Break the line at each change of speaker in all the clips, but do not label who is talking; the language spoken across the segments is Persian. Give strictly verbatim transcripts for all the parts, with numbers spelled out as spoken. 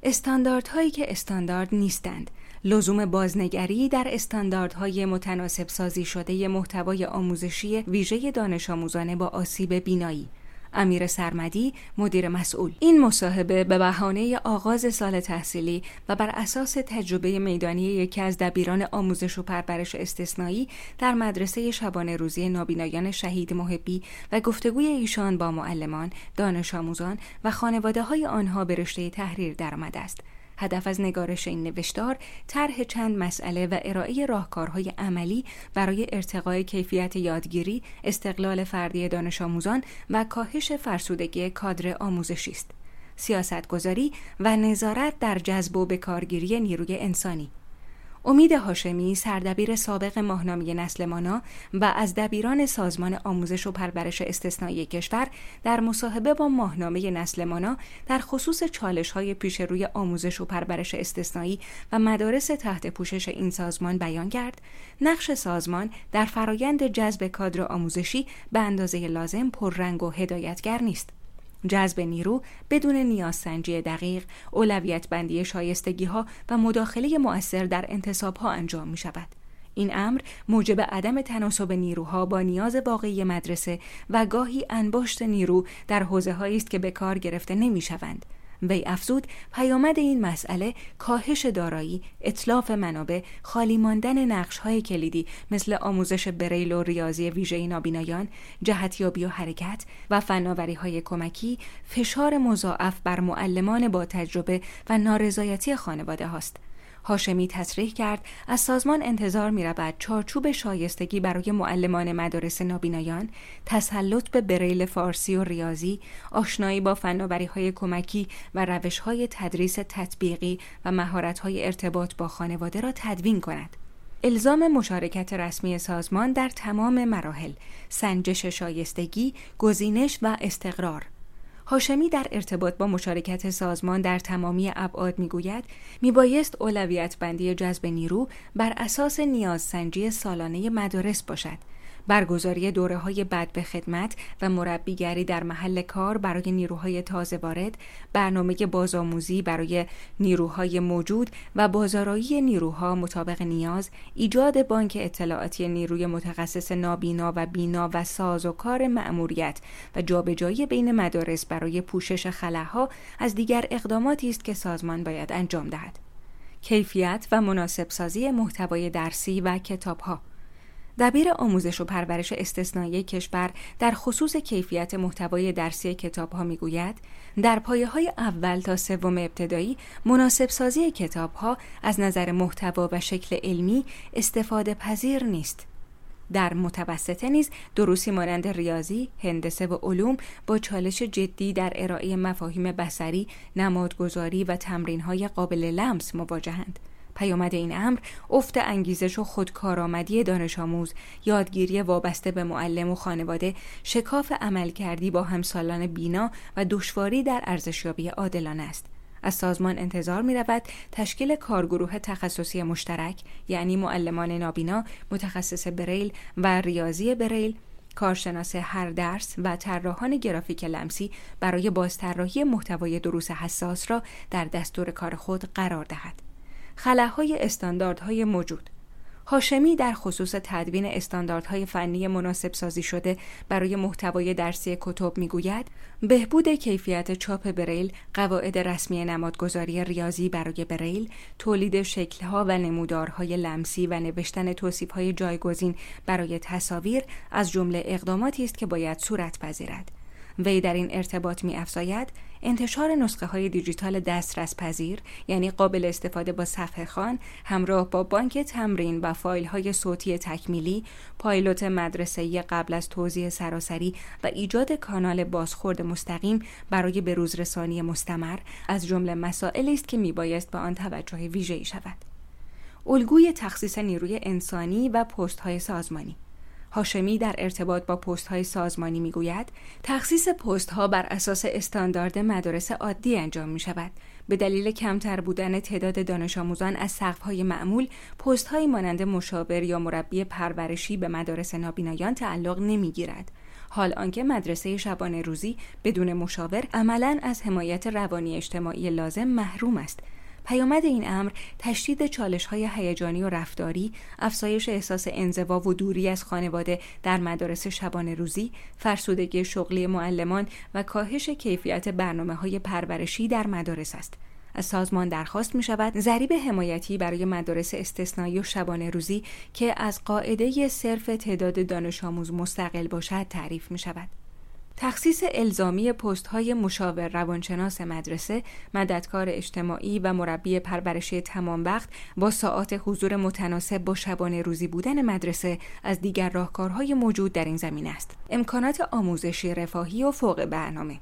استانداردهایی که استاندارد نیستند، لزوم بازنگری در استانداردهای متناسب سازی شده محتوای آموزشی ویژه دانش آموزان با آسیب بینایی. امیر سرمدی، مدیر مسئول. این مصاحبه به بهانه آغاز سال تحصیلی و بر اساس تجربه میدانی یکی از دبیران آموزش و پرورش استثنایی در مدرسه شبانه روزی نابینایان شهید محبی و گفتگوی ایشان با معلمان، دانش آموزان و خانواده‌های آنها به رشته تحریر درآمده است. هدف از نگارش این نوشتار، طرح چند مسئله و ارائه راهکارهای عملی برای ارتقای کیفیت یادگیری، استقلال فردی دانش آموزان و کاهش فرسودگی کادر آموزشی است. سیاستگذاری و نظارت در جذب و بکارگیری نیروی انسانی. امید هاشمی، سردبیر سابق ماهنامه نسل مانا و از دبیران سازمان آموزش و پرورش استثنایی کشور، در مصاحبه با ماهنامه نسل مانا در خصوص چالش‌های پیش روی آموزش و پرورش استثنایی و مدارس تحت پوشش این سازمان بیان کرد: نقش سازمان در فرایند جذب کادر آموزشی به اندازه لازم پررنگ و هدایتگر نیست. جذب نیرو بدون نیازسنجی دقیق، اولویت بندی شایستگی ها و مداخله مؤثر در انتصاب ها انجام می شود. این امر موجب عدم تناسب نیروها با نیاز واقعی مدرسه و گاهی انباشت نیرو در حوزه هایی است که به کار گرفته نمی شوند. وی افزود پیامد این مسئله کاهش دارایی، اتلاف منابع، خالی ماندن نقش‌های کلیدی مثل آموزش بریل و ریاضی ویژه نابینایان، جهتیابی و حرکت و فناوری‌های کمکی، فشار مضاعف بر معلمان با تجربه و نارضایتی خانواده هاست. هاشمی تصریح کرد از سازمان انتظار می رود چارچوب شایستگی برای معلمان مدارس نابینایان، تسلط به بریل فارسی و ریاضی، آشنایی با فناوری‌های کمکی و روش‌های تدریس تطبیقی و مهارت‌های ارتباط با خانواده را تدوین کند. الزام مشارکت رسمی سازمان در تمام مراحل، سنجش شایستگی، گزینش و استقرار. هاشمی در ارتباط با مشارکت سازمان در تمامی ابعاد میگوید میبایست اولویت بندی جذب نیرو بر اساس نیازسنجی سالانه مدارس باشد. برگزاری دوره‌های بعد به خدمت و مربیگری در محل کار برای نیروهای تازه وارد، برنامه بازآموزی برای نیروهای موجود و بازآرایی نیروها مطابق نیاز، ایجاد بانک اطلاعاتی نیروی متخصص نابینا و بینا و سازوکار مأموریت و جابجایی بین مدارس برای پوشش خلاها از دیگر اقداماتی است که سازمان باید انجام دهد. کیفیت و مناسب سازی محتوای درسی و کتاب‌ها. دبیر آموزش و پرورش استثنایی کشور در خصوص کیفیت محتوای درسی کتاب‌ها میگوید در پایه‌های اول تا سوم ابتدایی مناسب سازی کتاب‌ها از نظر محتوا و شکل علمی استفاده پذیر نیست. در متوسطه نیز دروسی مانند ریاضی، هندسه و علوم با چالش جدی در ارائه مفاهیم بصری، نمادگذاری و تمرین‌های قابل لمس مواجهند. پیامد این امر افت انگیزش و خودکارآمدی دانش آموز، یادگیری وابسته به معلم و خانواده، شکاف عملکردی با همسالان بینا و دشواری در ارزشیابی عادلانه است. از سازمان انتظار می رود تشکیل کارگروه تخصصی مشترک، یعنی معلمان نابینا، متخصص بریل و ریاضی بریل، کارشناس هر درس و طراحان گرافیک لمسی برای بازطراحی محتوای دروس حساس را در دستور کار خود قرار دهد. خلاهای استانداردهای موجود. هاشمی در خصوص تدوین استانداردهای فنی مناسب سازی شده برای محتوای درسی کتب میگوید بهبود کیفیت چاپ بریل، قواعد رسمی نمادگذاری ریاضی برای بریل، تولید شکل‌ها و نمودارهای لمسی و نوشتن توصیف‌های جایگزین برای تصاویر از جمله اقداماتی است که باید صورت پذیرد. وی در این ارتباط می‌افزاید انتشار نسخه‌های دیجیتال دسترس پذیر، یعنی قابل استفاده با صفحه خوان، همراه با بانک تمرین و فایل‌های صوتی تکمیلی، پایلوت مدرسه‌ای قبل از توزیع سراسری و ایجاد کانال بازخورد مستقیم برای بروزرسانی مستمر از جمله مسائلی است که میبایست به آن توجه ویژه‌ای شود. الگوی تخصیص نیروی انسانی و پست‌های سازمانی. هاشمی در ارتباط با پست‌های سازمانی میگوید تخصیص پست‌ها بر اساس استاندارد مدارس عادی انجام می‌شود. به دلیل کمتر بودن تعداد دانش آموزان از سقف‌های معمول، پست‌هایی مانند مشاور یا مربی پرورشی به مدارس نابینایان تعلق نمی‌گیرد. حال آنکه مدرسه شبانه روزی بدون مشاور عملاً از حمایت روانی اجتماعی لازم محروم است. پیامد این امر تشدید چالش‌های هیجانی و رفتاری، افزایش احساس انزوا و دوری از خانواده در مدارس شبانه روزی، فرسودگی شغلی معلمان و کاهش کیفیت برنامه‌های پرورشی در مدارس است. از سازمان درخواست می شود ضریب حمایتی برای مدارس استثنایی و شبانه روزی که از قاعده صرف تعداد دانش آموز مستقل باشد تعریف می شود. تخصیص الزامی پست‌های مشاور روانشناس مدرسه، مددکار اجتماعی و مربی پرورشی تمام وقت با ساعات حضور متناسب با شبانه روزی بودن مدرسه از دیگر راهکارهای موجود در این زمینه است. امکانات آموزشی رفاهی و فوق برنامه.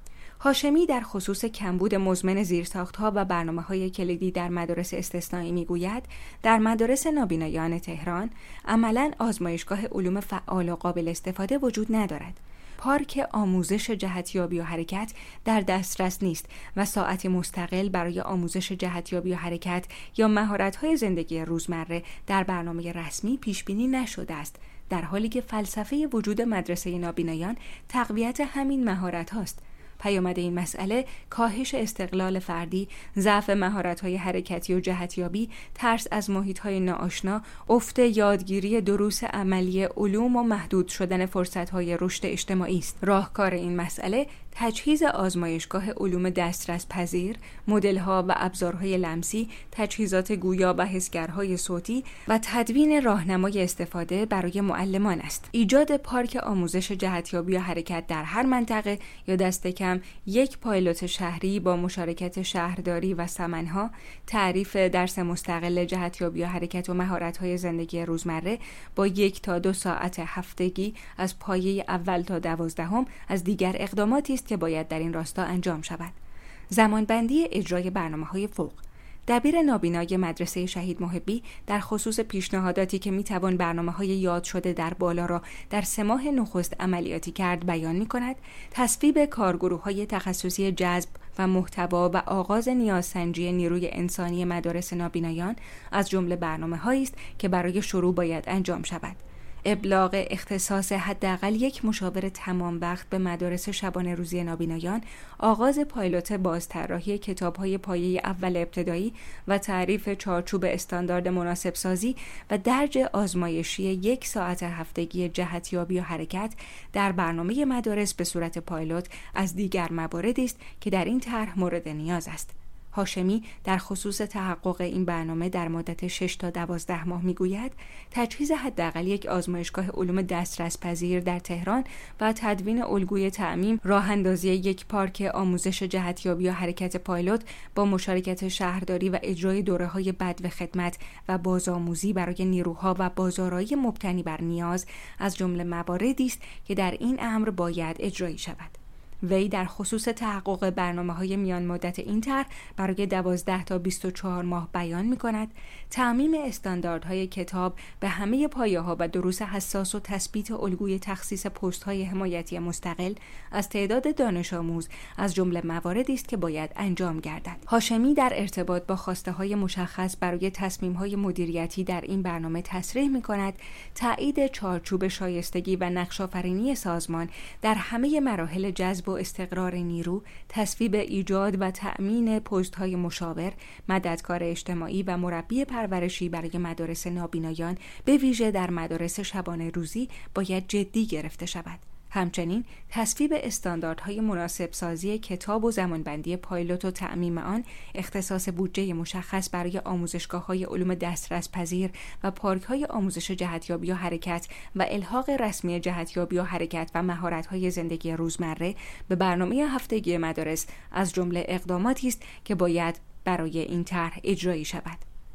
هاشمی در خصوص کمبود مزمن زیرساخت‌ها و برنامه‌های کلیدی در مدارس استثنایی می‌گوید در مدارس نابینایان تهران عملاً آزمایشگاه علوم فعال و قابل استفاده وجود ندارد. پارک آموزش جهتیابی و حرکت در دسترس نیست و ساعتی مستقل برای آموزش جهتیابی و حرکت یا مهارت‌های زندگی روزمره در برنامه رسمی پیش‌بینی نشده است، در حالی که فلسفه وجود مدرسه نابینایان تقویت همین مهارت هاست. پیامد این مسئله کاهش استقلال فردی، ضعف مهارت‌های حرکتی و جهتیابی، ترس از محیط‌های ناآشنا، افت یادگیری دروس عملی علوم و محدود شدن فرصت‌های رشد اجتماعی است. راهکار این مسئله تجهیز آزمایشگاه علوم دسترس پذیر، مدل‌ها و ابزارهای لمسی، تجهیزات گویا و حسگرهای صوتی و تدوین راهنمای استفاده برای معلمان است. ایجاد پارک آموزش جهتیابی و حرکت در هر منطقه یا دست کم یک پایلوت شهری با مشارکت شهرداری و سمنها، تعریف درس مستقل جهتیابی و حرکت و مهارت‌های زندگی روزمره با یک تا دو ساعت هفتگی از پایه اول تا دوازدهم از دیگر اقداماتی است که باید در این راستا انجام شود. زمانبندی اجرای برنامه‌های فوق. دبیر نابینای مدرسه شهید محبی در خصوص پیشنهاداتی که میتوان برنامه‌های یاد شده در بالا را در سه ماه نخست عملیاتی کرد بیان می‌کند تصویب کارگروه‌های تخصصی جذب و محتوا و آغاز نیازسنجی نیروی انسانی مدارس نابینایان از جمله برنامه‌هایی است که برای شروع باید انجام شود. ابلاغ اختصاص حداقل یک مشاور تمام وقت به مدارس شبانه روزی نابینایان، آغاز پایلوت بازطراحی کتاب‌های پایه اول ابتدایی و تعریف چارچوب استاندارد مناسب سازی و درج آزمایشی یک ساعت هفتگی جهتیابی و حرکت در برنامه مدارس به صورت پایلوت از دیگر مواردی است که در این طرح مورد نیاز است. هاشمی در خصوص تحقق این برنامه در مدت شش تا دوازده ماه میگوید تجهیز حداقل یک آزمایشگاه علوم دسترس پذیر در تهران و تدوین الگوی تعمیم، راه اندازی یک پارک آموزش جهتیابی و حرکت پایلوت با مشارکت شهرداری و اجرای دوره‌های بدو خدمت و بازآموزی برای نیروها و بازارایی مبتنی بر نیاز از جمله مواردی است که در این امر باید اجرایی شود. وی در خصوص تحقق برنامه‌های میان مدت این طرح برای دوازده تا بیست و چهار ماه بیان می‌کند تعمیم استانداردهای کتاب به همه پایه‌ها و دروس حساس و تثبیت الگوی تخصیص پست‌های حمایتی مستقل از تعداد دانش آموز از جمله مواردی است که باید انجام گردد. هاشمی در ارتباط با خواسته‌های مشخص برای تصمیم‌های مدیریتی در این برنامه تصریح می‌کند تایید چارچوب شایستگی و نقش‌آفرینی سازمان در همه مراحل جذب و استقرار نیرو، تصویب ایجاد و تأمین پست‌های مشاور، مددکار اجتماعی و مربی پرورشی برای مدارس نابینایان به ویژه در مدارس شبانه روزی باید جدی گرفته شود. همچنین تصویب استانداردهای مناسب سازی کتاب و زمانبندی پایلوت و تعمیم آن، اختصاص بودجه مشخص برای آموزشگاه‌های علوم دسترس پذیر و پارک‌های آموزش جهتیابی و حرکت و الحاق رسمی جهتیابی و حرکت و مهارت‌های زندگی روزمره به برنامه هفتگی مدارس از جمله اقداماتی است که باید برای این طرح اجرایی شود.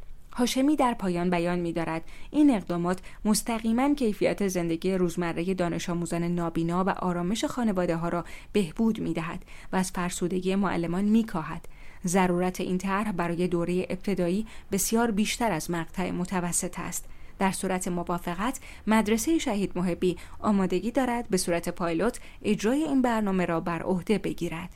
هاشمی در پایان بیان می‌دارد این اقدامات مستقیما کیفیت زندگی روزمره دانش آموزان نابینا و آرامش خانواده‌ها را بهبود می‌دهد و از فرسودگی معلمان می‌کاهد. ضرورت این طرح برای دوره ابتدایی بسیار بیشتر از مقطع متوسط است. در صورت موافقت مدرسه شهید محبی آمادگی دارد به صورت پایلوت اجرای این برنامه را بر عهده بگیرد.